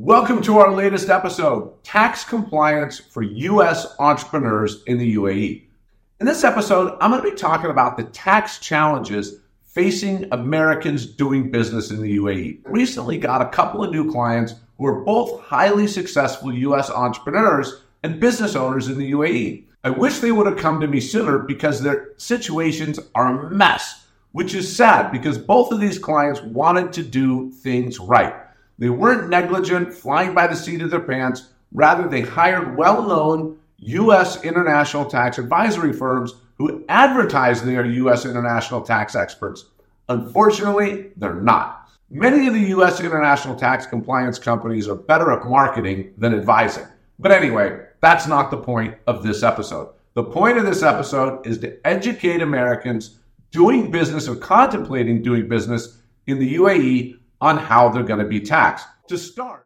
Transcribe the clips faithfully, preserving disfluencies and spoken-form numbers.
Welcome to our latest episode, Tax Compliance for U S Entrepreneurs in the U A E. In this episode, I'm going to be talking about the tax challenges facing Americans doing business in the U A E. Recently got a couple of new clients who are both highly successful U S entrepreneurs and business owners in the U A E. I wish they would have come to me sooner because their situations are a mess, which is sad because both of these clients wanted to do things right. They weren't negligent, flying by the seat of their pants. Rather, they hired well-known U S international tax advisory firms who advertise they are U S international tax experts. Unfortunately, they're not. Many of the U S international tax compliance companies are better at marketing than advising. But anyway, that's not the point of this episode. The point of this episode is to educate Americans doing business or contemplating doing business in the U A E on how they're going to be taxed. To start,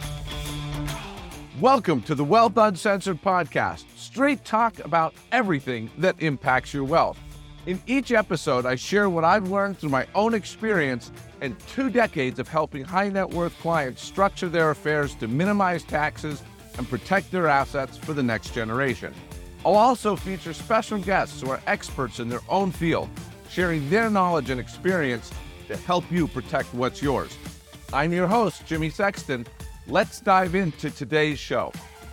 welcome to the Wealth Uncensored podcast, straight talk about everything that impacts your wealth. In each episode, I share what I've learned through my own experience and two decades of helping high net worth clients structure their affairs to minimize taxes and protect their assets for the next generation. I'll also feature special guests who are experts in their own field, sharing their knowledge and experience to help you protect what's yours. I'm your host, Jimmy Sexton. Let's dive into today's show.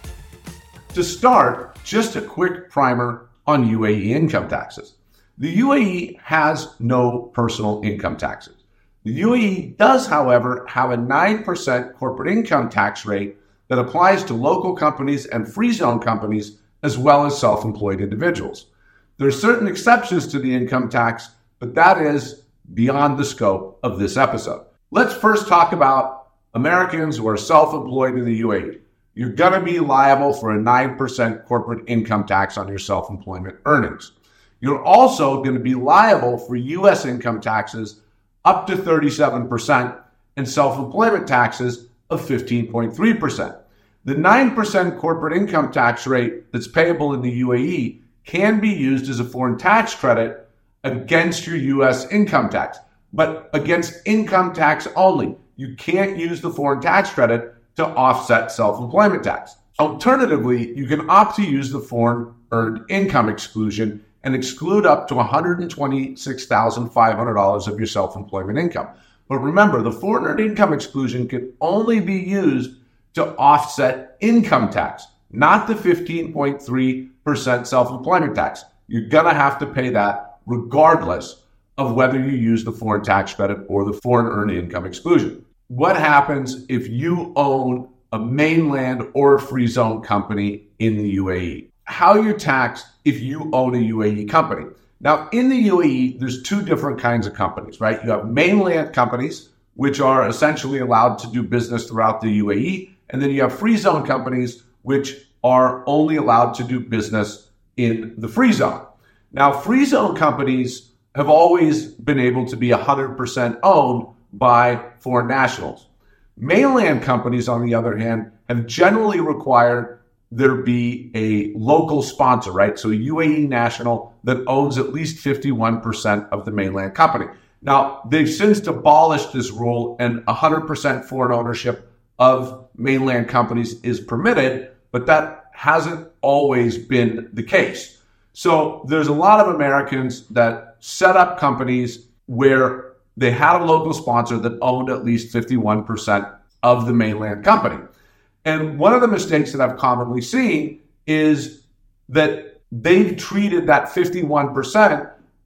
To start, just a quick primer on U A E income taxes. The U A E has no personal income taxes. The U A E does, however, have a nine percent corporate income tax rate that applies to local companies and free zone companies, as well as self-employed individuals. There are certain exceptions to the income tax, but that is beyond the scope of this episode. Let's first talk about Americans who are self-employed in the U A E. You're going to be liable for a nine percent corporate income tax on your self-employment earnings. You're also going to be liable for U S income taxes up to thirty-seven percent and self-employment taxes of fifteen point three percent. The nine percent corporate income tax rate that's payable in the U A E can be used as a foreign tax credit against your U S income tax, but against income tax only. You can't use the foreign tax credit to offset self-employment tax. Alternatively, you can opt to use the foreign earned income exclusion and exclude up to one hundred twenty-six thousand five hundred dollars of your self-employment income. But remember, the foreign earned income exclusion can only be used to offset income tax, not the fifteen point three percent self-employment tax. You're going to have to pay that regardless of whether you use the foreign tax credit or the foreign earned income exclusion. What happens if you own a mainland or a free zone company in the U A E? How you're taxed if you own a U A E company. Now, in the U A E, there's two different kinds of companies, right? You have mainland companies, which are essentially allowed to do business throughout the U A E. And then you have free zone companies, which are only allowed to do business in the free zone. Now, free zone companies have always been able to be one hundred percent owned by foreign nationals. Mainland companies, on the other hand, have generally required there be a local sponsor, right? So a U A E national that owns at least fifty-one percent of the mainland company. Now, they've since abolished this rule and one hundred percent foreign ownership of mainland companies is permitted, but that hasn't always been the case. So there's a lot of Americans that set up companies where they had a local sponsor that owned at least fifty-one percent of the mainland company. And one of the mistakes that I've commonly seen is that they've treated that fifty-one percent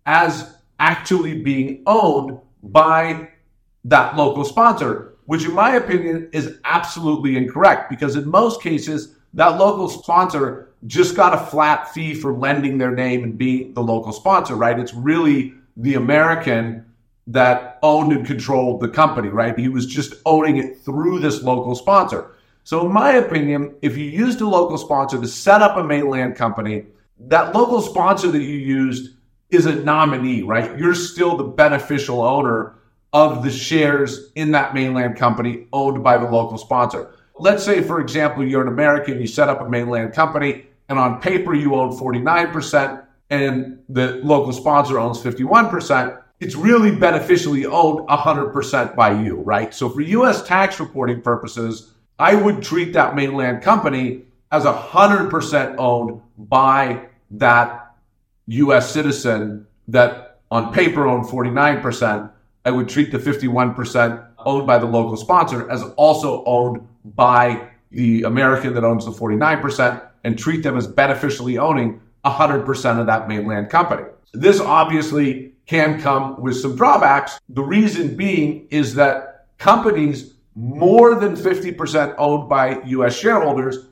as actually being owned by that local sponsor, which in my opinion is absolutely incorrect, because in most cases, that local sponsor just got a flat fee for lending their name and being the local sponsor, right? It's really the American that owned and controlled the company, right? He was just owning it through this local sponsor. So in my opinion, if you used a local sponsor to set up a mainland company, that local sponsor that you used is a nominee, right? You're still the beneficial owner of the shares in that mainland company owned by the local sponsor. Let's say, for example, you're an American, you set up a mainland company, and on paper you own forty-nine percent and the local sponsor owns fifty-one percent. It's really beneficially owned one hundred percent by you, right? So for U S tax reporting purposes, I would treat that mainland company as one hundred percent owned by that U S citizen that on paper owned forty-nine percent. I would treat the fifty-one percent owned by the local sponsor as also owned by the American that owns the forty-nine percent, and treat them as beneficially owning one hundred percent of that mainland company. This obviously can come with some drawbacks. The reason being is that companies more than fifty percent owned by U S shareholders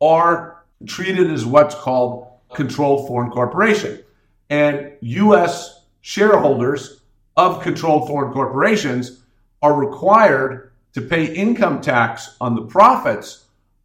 are treated as what's called controlled foreign corporation. And U S shareholders of controlled foreign corporations are required to pay income tax on the profits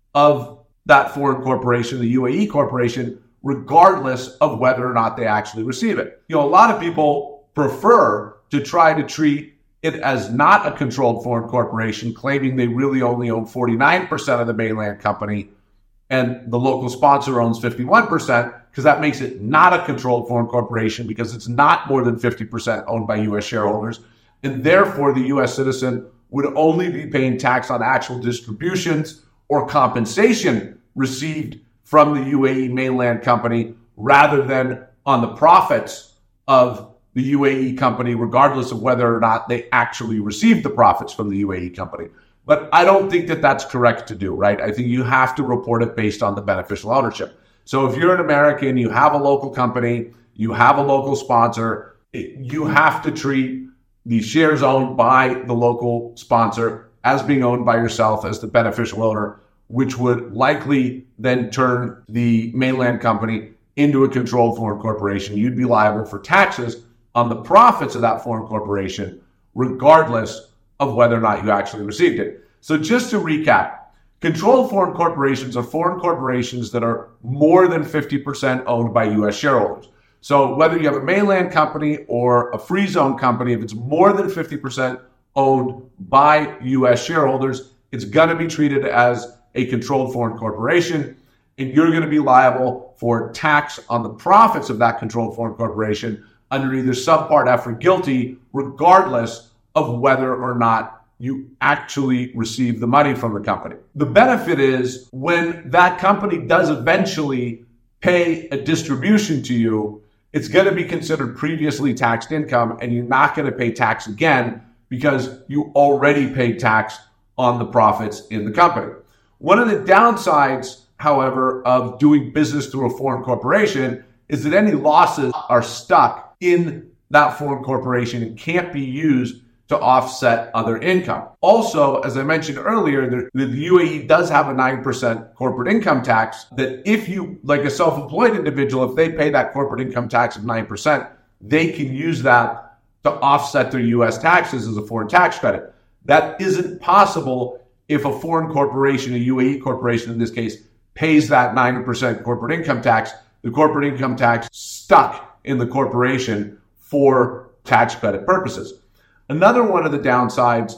of that foreign corporation, the U A E corporation, regardless of whether or not they actually receive it. You know, a lot of people prefer to try to treat it as not a controlled foreign corporation, claiming they really only own forty-nine percent of the mainland company and the local sponsor owns fifty-one percent, because that makes it not a controlled foreign corporation because it's not more than fifty percent owned by U S shareholders. And therefore, the U S citizen would only be paying tax on actual distributions or compensation received from the U A E mainland company rather than on the profits of the U A E company, regardless of whether or not they actually received the profits from the U A E company. But I don't think that that's correct to do, right? I think you have to report it based on the beneficial ownership. So if you're an American, you have a local company, you have a local sponsor, you have to treat the shares owned by the local sponsor as being owned by yourself as the beneficial owner, which would likely then turn the mainland company into a controlled foreign corporation. You'd be liable for taxes on the profits of that foreign corporation, regardless of whether or not you actually received it. So just to recap, controlled foreign corporations are foreign corporations that are more than fifty percent owned by U S shareholders. So whether you have a mainland company or a free zone company, if it's more than fifty percent owned by U S shareholders, it's going to be treated as a controlled foreign corporation, and you're going to be liable for tax on the profits of that controlled foreign corporation under either subpart F or guilty, regardless of whether or not you actually receive the money from the company. The benefit is when that company does eventually pay a distribution to you, it's going to be considered previously taxed income, and you're not going to pay tax again because you already paid tax on the profits in the company. One of the downsides, however, of doing business through a foreign corporation is that any losses are stuck in that foreign corporation and can't be used to offset other income. Also, as I mentioned earlier, the, the U A E does have a nine percent corporate income tax that if you, like a self-employed individual, if they pay that corporate income tax of nine percent, they can use that to offset their U S taxes as a foreign tax credit. That isn't possible if a foreign corporation, a U A E corporation in this case, pays that nine percent corporate income tax. The corporate income tax stuck in the corporation for tax credit purposes. Another one of the downsides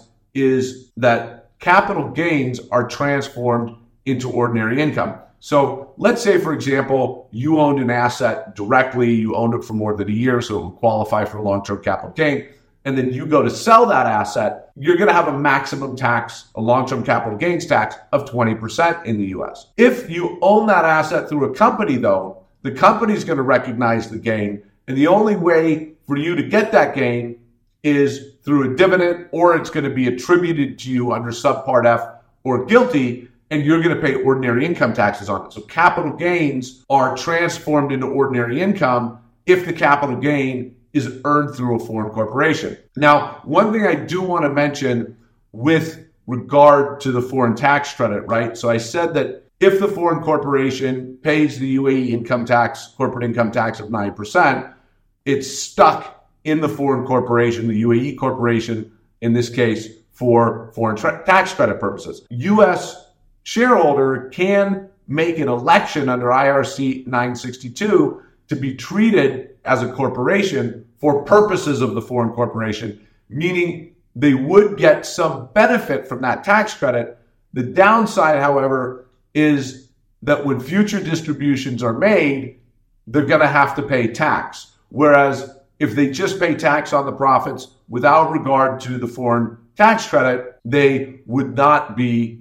is that capital gains are transformed into ordinary income. So let's say, for example, you owned an asset directly, you owned it for more than a year, so it would qualify for long-term capital gain, and then you go to sell that asset, you're going to have a maximum tax, a long-term capital gains tax of twenty percent in the U S. If you own that asset through a company, though, the company is going to recognize the gain, and the only way for you to get that gain is through a dividend, or it's going to be attributed to you under subpart F or guilty, and you're going to pay ordinary income taxes on it. So capital gains are transformed into ordinary income if the capital gain is earned through a foreign corporation. Now, one thing I do want to mention with regard to the foreign tax credit, right? So I said that if the foreign corporation pays the U A E income tax, corporate income tax of nine percent, it's stuck in the foreign corporation, the U A E corporation, in this case, for foreign tra- tax credit purposes. U S shareholder can make an election under I R C nine sixty-two to be treated as a corporation for purposes of the foreign corporation, meaning they would get some benefit from that tax credit. The downside, however, is that when future distributions are made, they're going to have to pay tax. Whereas if they just pay tax on the profits without regard to the foreign tax credit, they would not be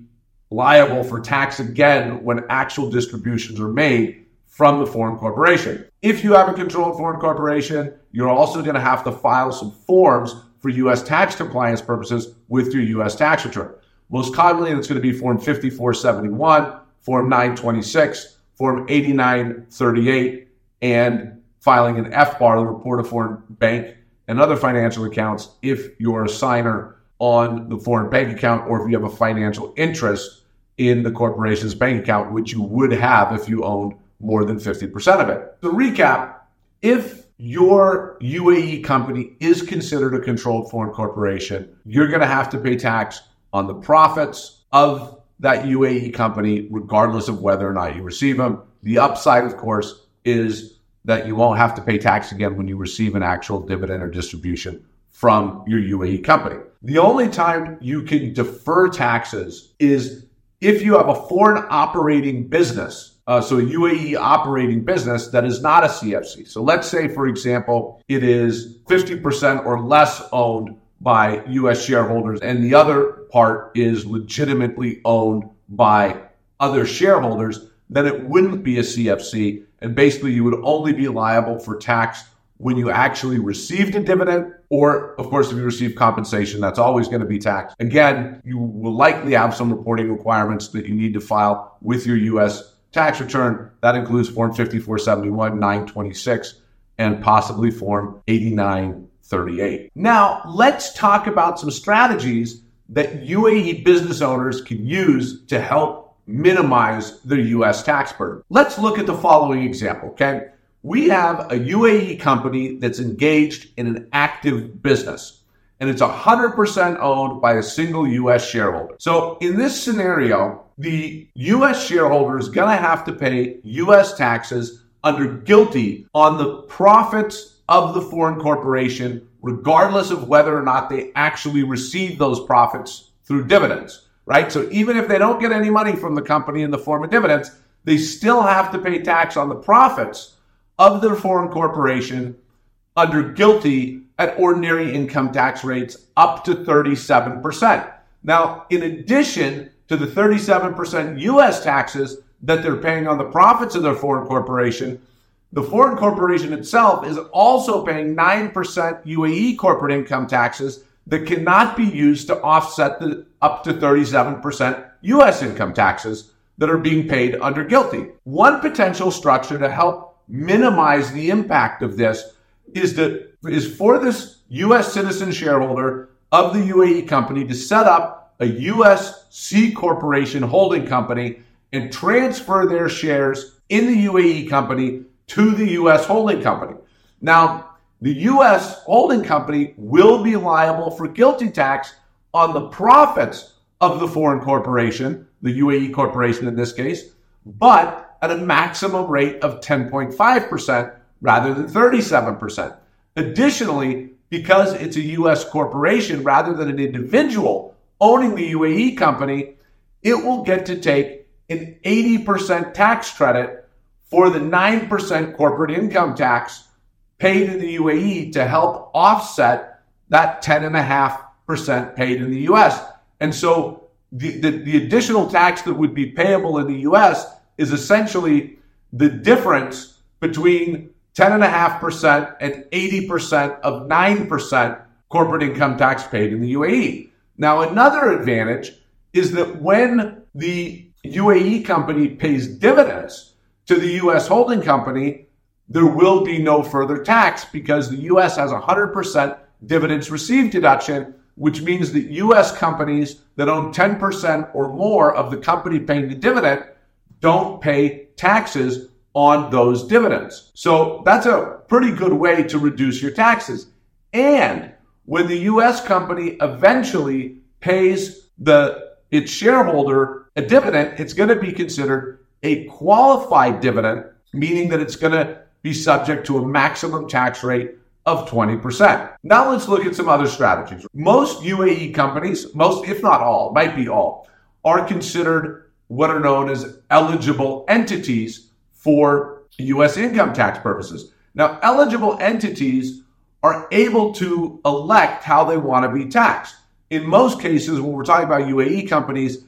liable for tax again when actual distributions are made from the foreign corporation. If you have a controlled foreign corporation, you're also going to have to file some forms for U S tax compliance purposes with your U S tax return. Most commonly, it's going to be Form fifty-four seventy-one, Form nine twenty-six, Form eighty-nine thirty-eight, and filing an F B A R, the Report of Foreign Bank and Other Financial Accounts, if you're a signer on the foreign bank account or if you have a financial interest in the corporation's bank account, which you would have if you owned more than fifty percent of it. To recap, if your U A E company is considered a controlled foreign corporation, you're going to have to pay tax on the profits of that U A E company, regardless of whether or not you receive them. The upside, of course, is that you won't have to pay tax again when you receive an actual dividend or distribution from your U A E company. The only time you can defer taxes is if you have a foreign operating business. Uh, so a U A E operating business that is not a C F C. So let's say, for example, it is fifty percent or less owned by U S shareholders, and the other part is legitimately owned by other shareholders, then it wouldn't be a C F C. And basically, you would only be liable for tax when you actually received a dividend, or, of course, if you receive compensation, that's always going to be taxed. Again, you will likely have some reporting requirements that you need to file with your U S tax return. That includes Form fifty-four seventy-one, nine twenty-six, and possibly Form eighty-nine thirty-eight. Now, let's talk about some strategies that U A E business owners can use to help minimize their U S tax burden. Let's look at the following example, okay? We have a U A E company that's engaged in an active business, and it's one hundred percent owned by a single U S shareholder. So in this scenario, the U S shareholder is going to have to pay U S taxes under GILTI on the profits of the foreign corporation, regardless of whether or not they actually receive those profits through dividends, right? So even if they don't get any money from the company in the form of dividends, they still have to pay tax on the profits of their foreign corporation under GILTI at ordinary income tax rates up to thirty-seven percent. Now, in addition to the thirty-seven percent U S taxes that they're paying on the profits of their foreign corporation, the foreign corporation itself is also paying nine percent U A E corporate income taxes that cannot be used to offset the up to thirty-seven percent U S income taxes that are being paid under GILTI. One potential structure to help minimize the impact of this is that is for this U S citizen shareholder of the U A E company to set up a U S C corporation holding company and transfer their shares in the U A E company to the U S holding company. Now, the U S holding company will be liable for GILTI tax on the profits of the foreign corporation, the U A E corporation in this case, but at a maximum rate of ten point five percent rather than thirty-seven percent. Additionally, because it's a U S corporation rather than an individual owning the U A E company, it will get to take an eighty percent tax credit for the nine percent corporate income tax paid in the U A E to help offset that ten point five percent paid in the U S. And so the, the, the additional tax that would be payable in the U S is essentially the difference between ten point five percent and eighty percent of nine percent corporate income tax paid in the U A E. Now, another advantage is that when the U A E company pays dividends to the U S holding company, there will be no further tax because the U S has one hundred percent dividends received deduction, which means that U S companies that own ten percent or more of the company paying the dividend don't pay taxes on those dividends. So that's a pretty good way to reduce your taxes. And when the U S company eventually pays the its shareholder a dividend, it's going to be considered a qualified dividend, meaning that it's going to be subject to a maximum tax rate of twenty percent. Now let's look at some other strategies. Most U A E companies, most if not all, might be all, are considered what are known as eligible entities for U S income tax purposes. Now, eligible entities are able to elect how they want to be taxed. In most cases, when we're talking about U A E companies,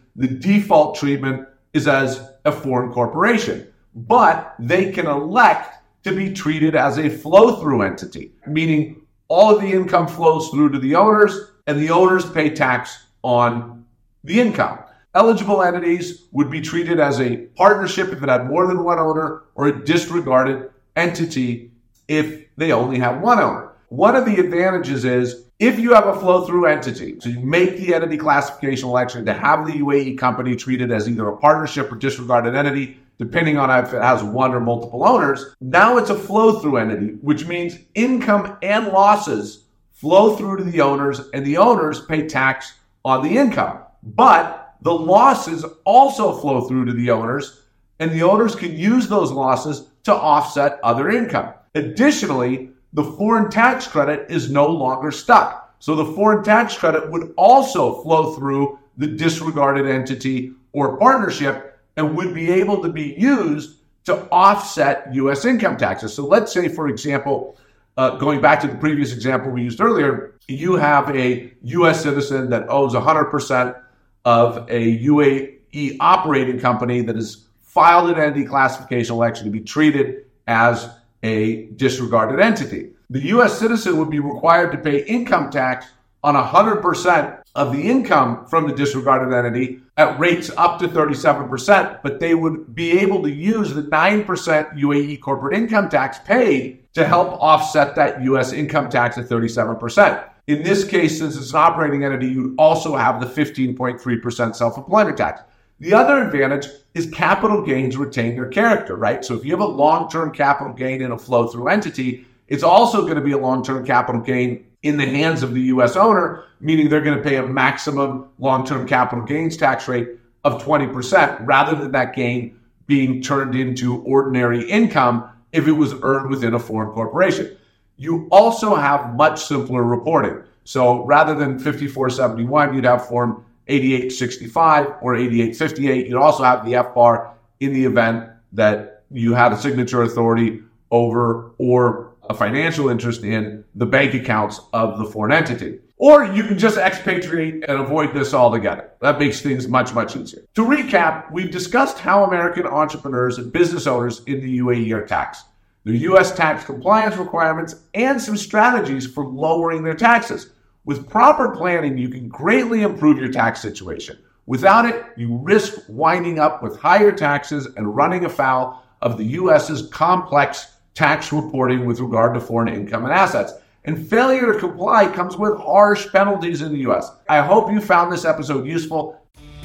the default treatment is as a foreign corporation, but they can elect to be treated as a flow-through entity, meaning all of the income flows through to the owners and the owners pay tax on the income. Eligible entities would be treated as a partnership if it had more than one owner, or a disregarded entity if they only have one owner. One of the advantages is if you have a flow-through entity, so you make the entity classification election to have the U A E company treated as either a partnership or disregarded entity, depending on if it has one or multiple owners, now it's a flow-through entity, which means income and losses flow through to the owners, and the owners pay tax on the income. But the losses also flow through to the owners, and the owners can use those losses to offset other income. Additionally, the foreign tax credit is no longer stuck. So the foreign tax credit would also flow through the disregarded entity or partnership and would be able to be used to offset U S income taxes. So let's say, for example, uh, going back to the previous example we used earlier, you have a U S citizen that owns one hundred percent of a U A E operating company that has filed an entity classification election to be treated as a disregarded entity. The U S citizen would be required to pay income tax on one hundred percent of the income from the disregarded entity at rates up to thirty-seven percent, but they would be able to use the nine percent U A E corporate income tax paid to help offset that U S income tax at thirty-seven percent. In this case, since it's an operating entity, you'd also have the fifteen point three percent self-employment tax. The other advantage is capital gains retain their character, right? So if you have a long-term capital gain in a flow-through entity, it's also going to be a long-term capital gain in the hands of the U S owner, meaning they're going to pay a maximum long-term capital gains tax rate of twenty percent rather than that gain being turned into ordinary income if it was earned within a foreign corporation. You also have much simpler reporting. So rather than fifty-four seventy-one, you'd have Form eighty-eight sixty-five or eighty-eight fifty-eight. You'd also have the F B A R in the event that you had a signature authority over or a financial interest in the bank accounts of the foreign entity. Or you can just expatriate and avoid this altogether. That makes things much, much easier. To recap, we've discussed how American entrepreneurs and business owners in the U A E are taxed, their U S tax compliance requirements, and some strategies for lowering their taxes. With proper planning, you can greatly improve your tax situation. Without it, you risk winding up with higher taxes and running afoul of the U S's complex tax reporting with regard to foreign income and assets. And failure to comply comes with harsh penalties in the U S. I hope you found this episode useful.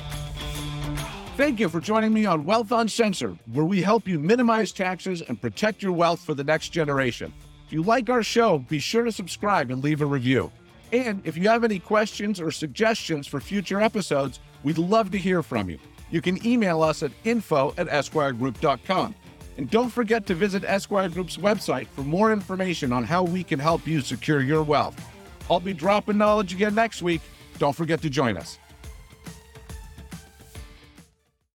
Thank you for joining me on Wealth Uncensored, where we help you minimize taxes and protect your wealth for the next generation. If you like our show, be sure to subscribe and leave a review. And if you have any questions or suggestions for future episodes, we'd love to hear from you. You can email us at info at esquire group dot com. And don't forget to visit Esquire Group's website for more information on how we can help you secure your wealth. I'll be dropping knowledge again next week. Don't forget to join us.